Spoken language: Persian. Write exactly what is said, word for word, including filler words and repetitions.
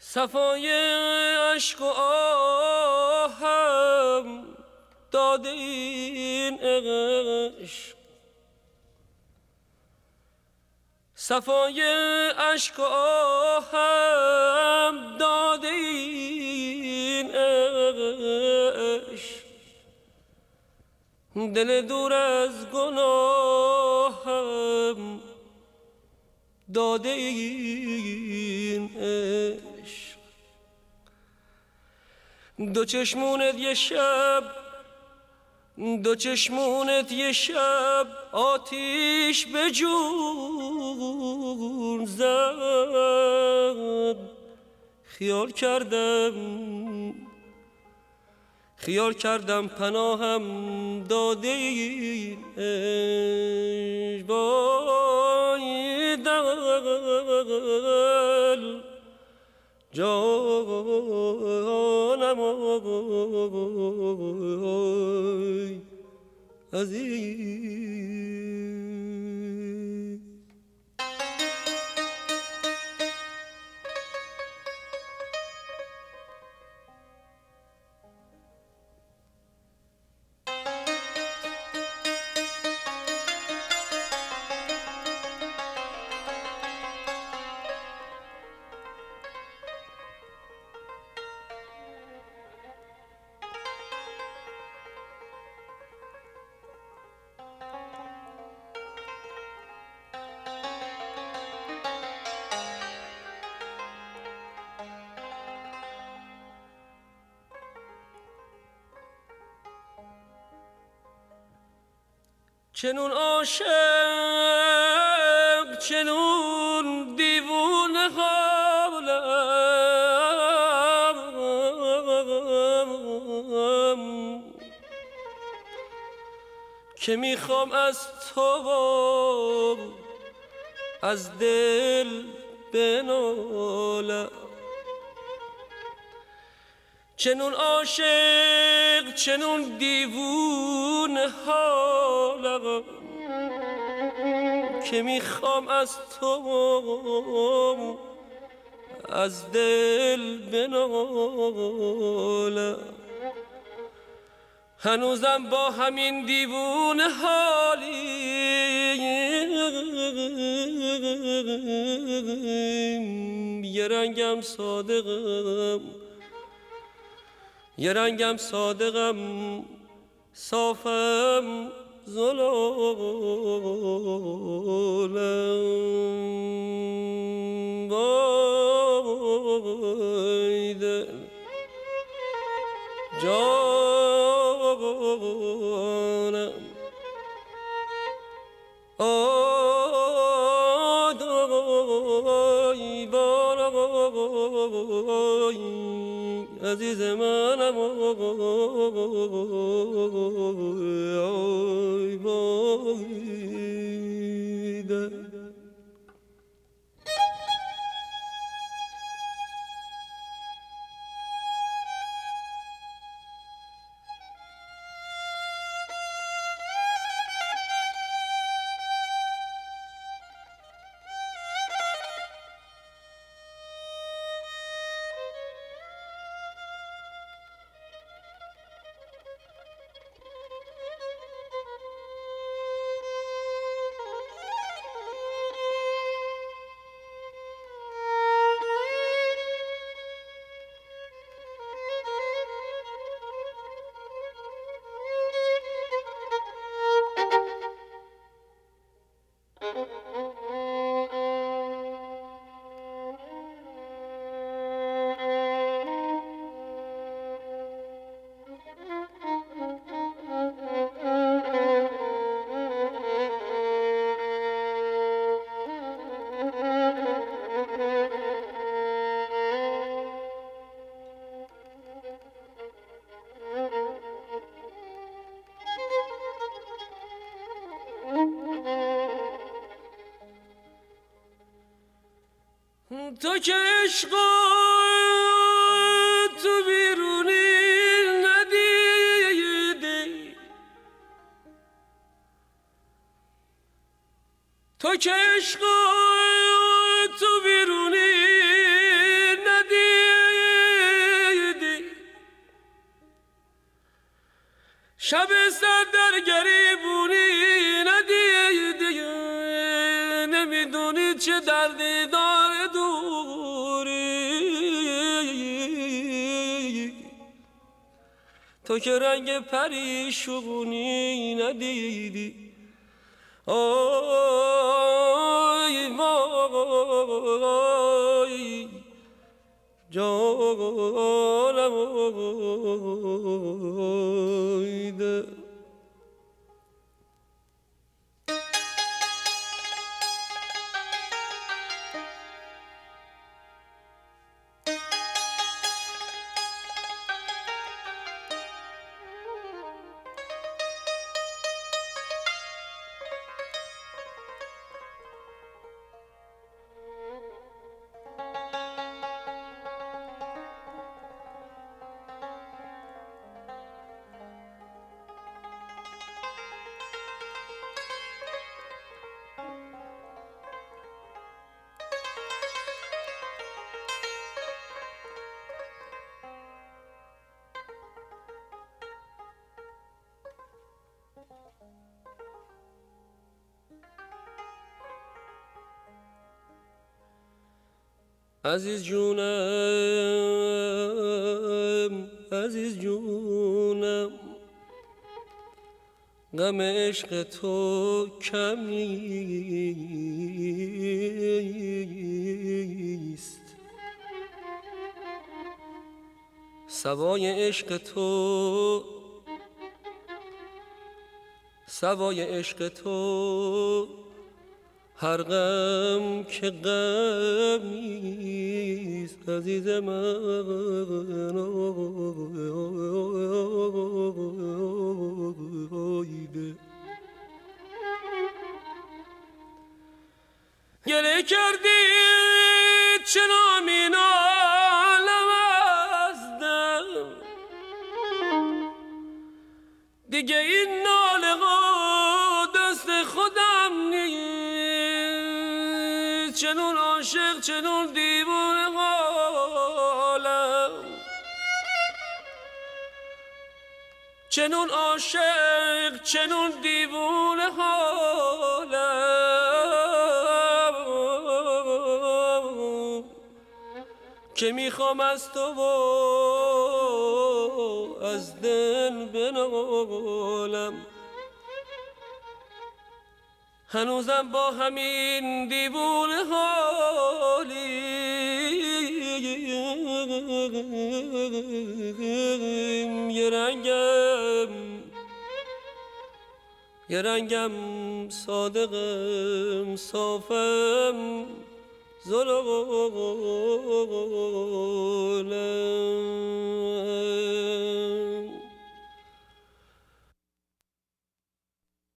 صفای عشق و آهم داده این عشق، صفای عشق و آهم داده این عشق، دل دور از گناهم داده این عشق. دو چشمونت یه شب، دو چشمونت یه شب آتیش به جون زد. خیال کردم خیال کردم پناهم داده این عشق. وای دل جانم آی عزیز. چنون عاشق چنون دیوونه حالم که میخوام از تو از دل بنالم. چنون عاشق چنون دیوونه حالم که میخوام از تو از دل بنالم. هنوزم با همین دیوونه حالیم، یه رنگم صادقم یه رنگم صادقم صافم زلالم. وای دل جانم آدای بارای عزیز منم آی وای دل. تو که عشق تو بیرونی ندیدی، تو که عشق تو بیرونی ندیدی، شب سر در گریبونی ندیدی، نمیدونی چه دردی داره دوری، تو که رنگ پریشونی ندیدی. آی وای جانم آیده. عزیز جونم عزیز جونم، غم عشق تو کم نیست، سوای عشق تو سوای عشق تو هر غم که غمیست عزیز من. آیده گله کردی چرا می نالم از دم، دیگه این ناله ها دست خودم نیست، چنون عاشق چنون دیوانه حالم، چنون عاشق چنون دیوانه حالم، که میخوام از تو و از دل بنالم. هنوزم با همین دیوونه حالیم، یه رنگم یه رنگم صادقم صافم زلالم.